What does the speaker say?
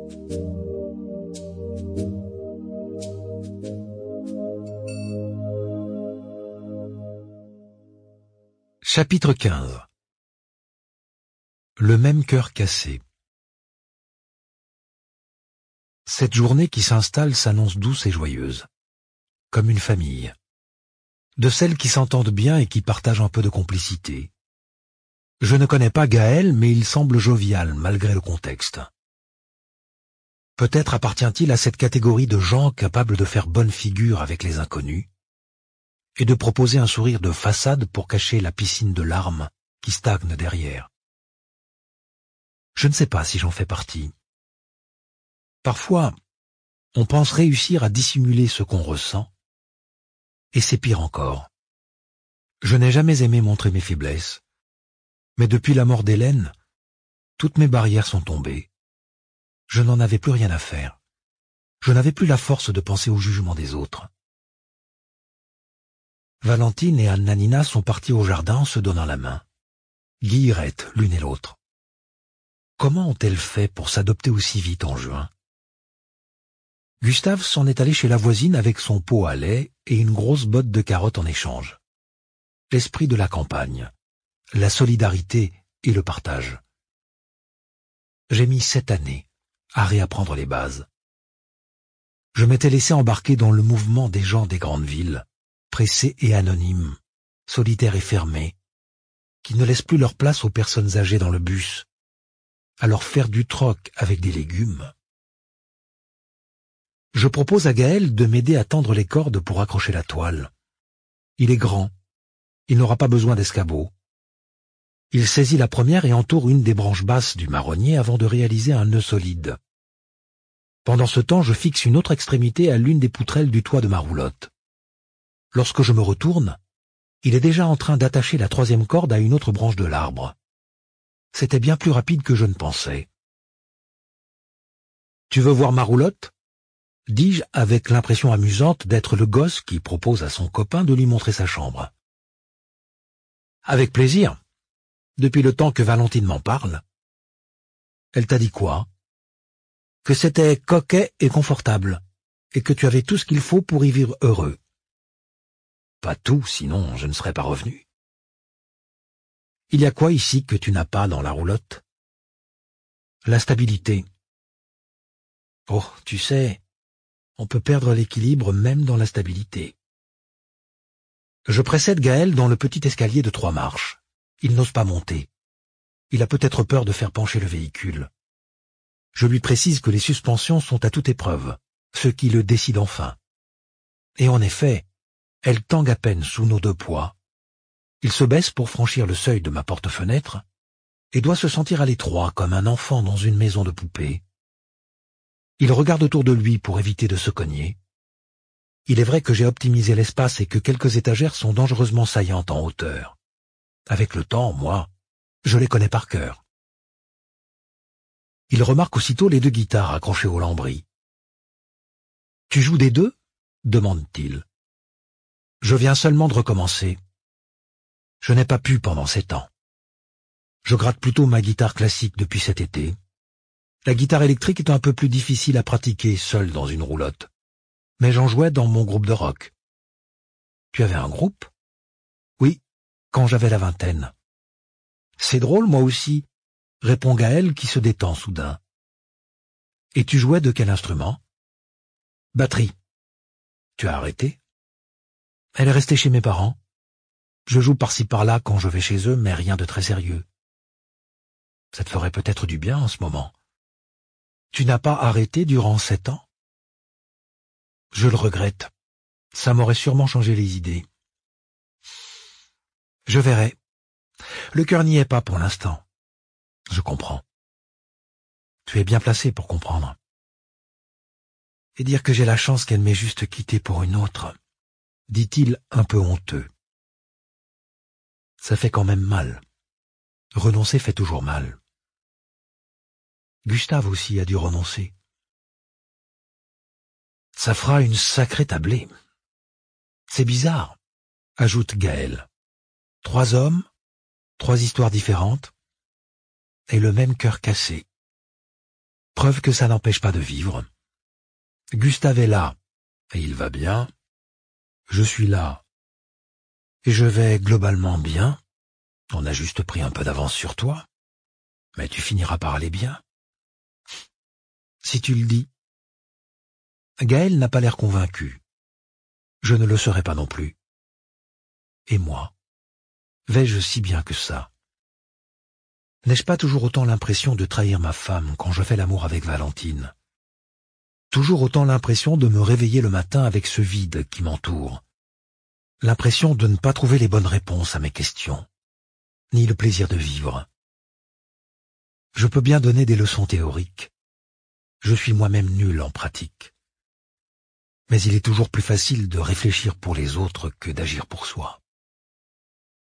Chapitre 15. Le même cœur cassé. Cette journée qui s'installe s'annonce douce et joyeuse, comme une famille, de celles qui s'entendent bien et qui partagent un peu de complicité. Je ne connais pas Gaël, mais il semble jovial malgré le contexte. Peut-être appartient-il à cette catégorie de gens capables de faire bonne figure avec les inconnus et de proposer un sourire de façade pour cacher la piscine de larmes qui stagne derrière. Je ne sais pas si j'en fais partie. Parfois, on pense réussir à dissimuler ce qu'on ressent, et c'est pire encore. Je n'ai jamais aimé montrer mes faiblesses, mais depuis la mort d'Hélène, toutes mes barrières sont tombées. Je n'en avais plus rien à faire. Je n'avais plus la force de penser au jugement des autres. Valentine et Anna-Nina sont parties au jardin en se donnant la main, guillerettes l'une et l'autre. Comment ont-elles fait pour s'adopter aussi vite en juin? Gustave s'en est allé chez la voisine avec son pot à lait et une grosse botte de carottes en échange. L'esprit de la campagne, la solidarité et le partage. J'ai mis 7 années à réapprendre les bases. Je m'étais laissé embarquer dans le mouvement des gens des grandes villes, pressés et anonymes, solitaires et fermés, qui ne laissent plus leur place aux personnes âgées dans le bus, à leur faire du troc avec des légumes. Je propose à Gaël de m'aider à tendre les cordes pour accrocher la toile. Il est grand, il n'aura pas besoin d'escabeau. Il saisit la première et entoure une des branches basses du marronnier avant de réaliser un nœud solide. Pendant ce temps, je fixe une autre extrémité à l'une des poutrelles du toit de ma roulotte. Lorsque je me retourne, il est déjà en train d'attacher la 3e corde à une autre branche de l'arbre. C'était bien plus rapide que je ne pensais. « Tu veux voir ma roulotte ?» dis-je avec l'impression amusante d'être le gosse qui propose à son copain de lui montrer sa chambre. « Avec plaisir, depuis le temps que Valentine m'en parle. »« Elle t'a dit quoi ?»« Que c'était coquet et confortable, et que tu avais tout ce qu'il faut pour y vivre heureux. » Pas tout, sinon je ne serais pas revenu. Il y a quoi ici que tu n'as pas dans la roulotte? La stabilité. Oh, tu sais, on peut perdre l'équilibre même dans la stabilité. Je précède Gaël dans le petit escalier de 3 marches. Il n'ose pas monter. Il a peut-être peur de faire pencher le véhicule. Je lui précise que les suspensions sont à toute épreuve, ce qui le décide enfin. Et en effet, elle tangue à peine sous nos 2 poids. Il se baisse pour franchir le seuil de ma porte-fenêtre et doit se sentir à l'étroit comme un enfant dans une maison de poupée. Il regarde autour de lui pour éviter de se cogner. Il est vrai que j'ai optimisé l'espace et que quelques étagères sont dangereusement saillantes en hauteur. Avec le temps, moi, je les connais par cœur. Il remarque aussitôt les 2 guitares accrochées au lambris. « Tu joues des 2 ?» demande-t-il. Je viens seulement de recommencer. Je n'ai pas pu pendant 7 ans. Je gratte plutôt ma guitare classique depuis cet été. La guitare électrique est un peu plus difficile à pratiquer seule dans une roulotte. Mais j'en jouais dans mon groupe de rock. Tu avais un groupe? Oui, quand j'avais la vingtaine. C'est drôle, moi aussi, répond Gaël qui se détend soudain. Et tu jouais de quel instrument? Batterie. Tu as arrêté? Elle est restée chez mes parents. Je joue par-ci par-là quand je vais chez eux, mais rien de très sérieux. Ça te ferait peut-être du bien en ce moment. Tu n'as pas arrêté durant 7 ans? Je le regrette. Ça m'aurait sûrement changé les idées. Je verrai. Le cœur n'y est pas pour l'instant. Je comprends. Tu es bien placé pour comprendre. Et dire que j'ai la chance qu'elle m'ait juste quitté pour une autre, dit-il un peu honteux. Ça fait quand même mal. Renoncer fait toujours mal. Gustave aussi a dû renoncer. Ça fera une sacrée tablée. C'est bizarre, ajoute Gaël. 3 hommes, 3 histoires différentes, et le même cœur cassé. Preuve que ça n'empêche pas de vivre. Gustave est là, et il va bien. Je suis là, et je vais globalement bien. On a juste pris un peu d'avance sur toi, mais tu finiras par aller bien. Si tu le dis. Gaël n'a pas l'air convaincu. Je ne le serai pas non plus. Et moi, vais-je si bien que ça? N'ai-je pas toujours autant l'impression de trahir ma femme quand je fais l'amour avec Valentine? Toujours autant l'impression de me réveiller le matin avec ce vide qui m'entoure. L'impression de ne pas trouver les bonnes réponses à mes questions, ni le plaisir de vivre. Je peux bien donner des leçons théoriques. Je suis moi-même nul en pratique. Mais il est toujours plus facile de réfléchir pour les autres que d'agir pour soi.